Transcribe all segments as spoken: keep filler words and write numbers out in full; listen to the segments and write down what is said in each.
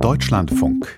Deutschlandfunk.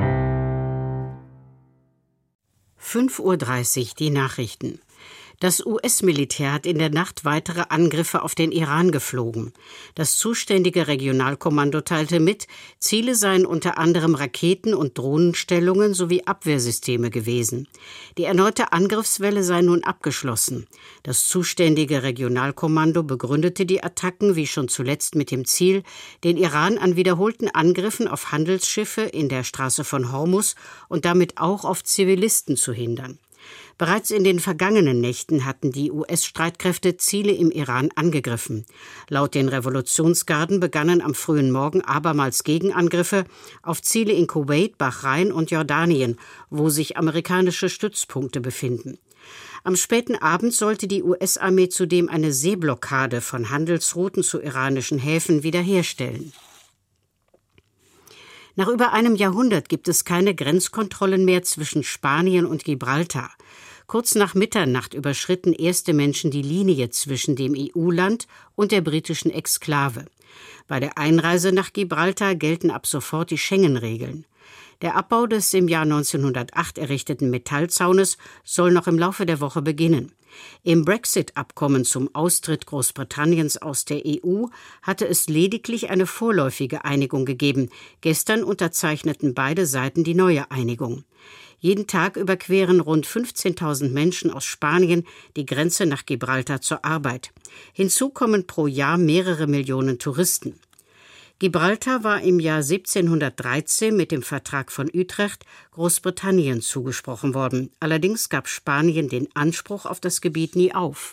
fünf Uhr dreißig, die Nachrichten. Das U S-Militär hat in der Nacht weitere Angriffe auf den Iran geflogen. Das zuständige Regionalkommando teilte mit, Ziele seien unter anderem Raketen- und Drohnenstellungen sowie Abwehrsysteme gewesen. Die erneute Angriffswelle sei nun abgeschlossen. Das zuständige Regionalkommando begründete die Attacken wie schon zuletzt mit dem Ziel, den Iran an wiederholten Angriffen auf Handelsschiffe in der Straße von Hormuz und damit auch auf Zivilisten zu hindern. Bereits in den vergangenen Nächten hatten die U S-Streitkräfte Ziele im Iran angegriffen. Laut den Revolutionsgarden begannen am frühen Morgen abermals Gegenangriffe auf Ziele in Kuwait, Bahrain und Jordanien, wo sich amerikanische Stützpunkte befinden. Am späten Abend sollte die U S-Armee zudem eine Seeblockade von Handelsrouten zu iranischen Häfen wiederherstellen. Nach über einem Jahrhundert gibt es keine Grenzkontrollen mehr zwischen Spanien und Gibraltar. Kurz nach Mitternacht überschritten erste Menschen die Linie zwischen dem E U-Land und der britischen Exklave. Bei der Einreise nach Gibraltar gelten ab sofort die Schengen-Regeln. Der Abbau des im Jahr neunzehnhundertacht errichteten Metallzaunes soll noch im Laufe der Woche beginnen. Im Brexit-Abkommen zum Austritt Großbritanniens aus der E U hatte es lediglich eine vorläufige Einigung gegeben. Gestern unterzeichneten beide Seiten die neue Einigung. Jeden Tag überqueren rund fünfzehntausend Menschen aus Spanien die Grenze nach Gibraltar zur Arbeit. Hinzu kommen pro Jahr mehrere Millionen Touristen. Gibraltar war im Jahr siebzehnhundertdreizehn mit dem Vertrag von Utrecht Großbritannien zugesprochen worden. Allerdings gab Spanien den Anspruch auf das Gebiet nie auf.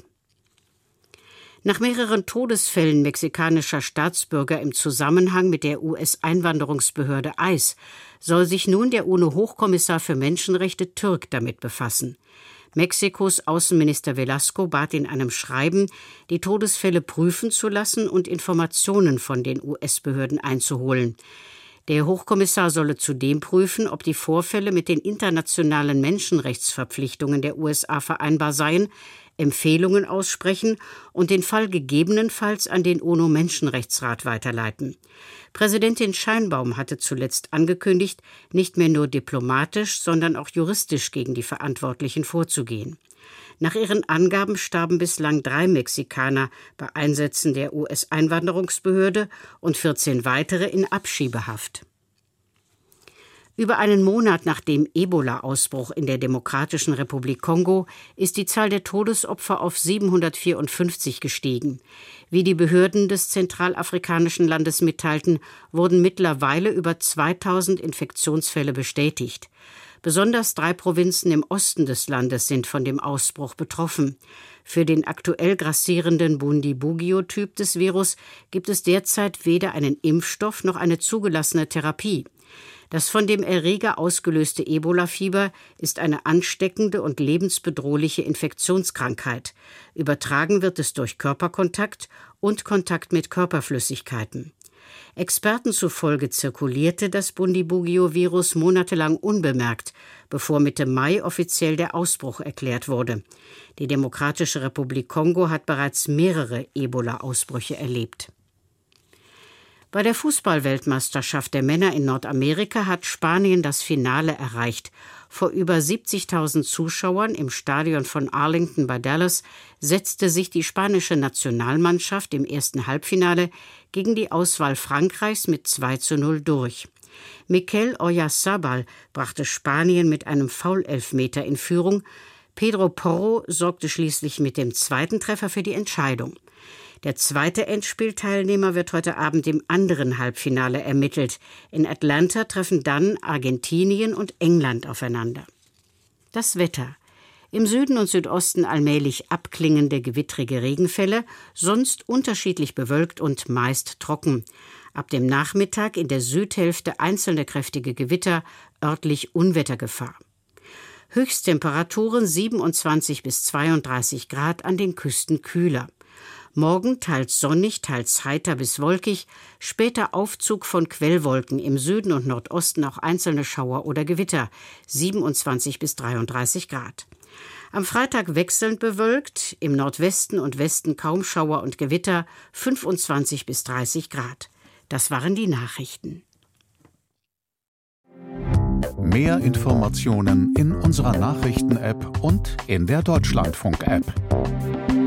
Nach mehreren Todesfällen mexikanischer Staatsbürger im Zusammenhang mit der U S-Einwanderungsbehörde I C E soll sich nun der UNO-Hochkommissar für Menschenrechte Türk damit befassen. Mexikos Außenminister Velasco bat in einem Schreiben, die Todesfälle prüfen zu lassen und Informationen von den U S-Behörden einzuholen. Der Hochkommissar solle zudem prüfen, ob die Vorfälle mit den internationalen Menschenrechtsverpflichtungen der U S A vereinbar seien, Empfehlungen aussprechen und den Fall gegebenenfalls an den UNO-Menschenrechtsrat weiterleiten. Präsidentin Sheinbaum hatte zuletzt angekündigt, nicht mehr nur diplomatisch, sondern auch juristisch gegen die Verantwortlichen vorzugehen. Nach ihren Angaben starben bislang drei Mexikaner bei Einsätzen der U S-Einwanderungsbehörde und vierzehn weitere in Abschiebehaft. Über einen Monat nach dem Ebola-Ausbruch in der Demokratischen Republik Kongo ist die Zahl der Todesopfer auf siebenhundertvierundfünfzig gestiegen. Wie die Behörden des zentralafrikanischen Landes mitteilten, wurden mittlerweile über zweitausend Infektionsfälle bestätigt. Besonders drei Provinzen im Osten des Landes sind von dem Ausbruch betroffen. Für den aktuell grassierenden Bundibugyo-Typ des Virus gibt es derzeit weder einen Impfstoff noch eine zugelassene Therapie. Das von dem Erreger ausgelöste Ebola-Fieber ist eine ansteckende und lebensbedrohliche Infektionskrankheit. Übertragen wird es durch Körperkontakt und Kontakt mit Körperflüssigkeiten. Experten zufolge zirkulierte das Bundibugyo-Virus monatelang unbemerkt, bevor Mitte Mai offiziell der Ausbruch erklärt wurde. Die Demokratische Republik Kongo hat bereits mehrere Ebola-Ausbrüche erlebt. Bei der Fußball-Weltmeisterschaft der Männer in Nordamerika hat Spanien das Finale erreicht. Vor über siebzigtausend Zuschauern im Stadion von Arlington bei Dallas setzte sich die spanische Nationalmannschaft im ersten Halbfinale gegen die Auswahl Frankreichs mit zwei zu null durch. Mikel Oyarzabal brachte Spanien mit einem Foulelfmeter in Führung. Pedro Porro sorgte schließlich mit dem zweiten Treffer für die Entscheidung. Der zweite Endspielteilnehmer wird heute Abend im anderen Halbfinale ermittelt. In Atlanta treffen dann Argentinien und England aufeinander. Das Wetter. Im Süden und Südosten allmählich abklingende gewittrige Regenfälle, sonst unterschiedlich bewölkt und meist trocken. Ab dem Nachmittag in der Südhälfte einzelne kräftige Gewitter, örtlich Unwettergefahr. Höchsttemperaturen siebenundzwanzig bis zweiunddreißig Grad, an den Küsten kühler. Morgen teils sonnig, teils heiter bis wolkig, später Aufzug von Quellwolken, im Süden und Nordosten auch einzelne Schauer oder Gewitter, siebenundzwanzig bis dreiunddreißig Grad. Am Freitag wechselnd bewölkt, im Nordwesten und Westen kaum Schauer und Gewitter, fünfundzwanzig bis dreißig Grad. Das waren die Nachrichten. Mehr Informationen in unserer Nachrichten-App und in der Deutschlandfunk-App.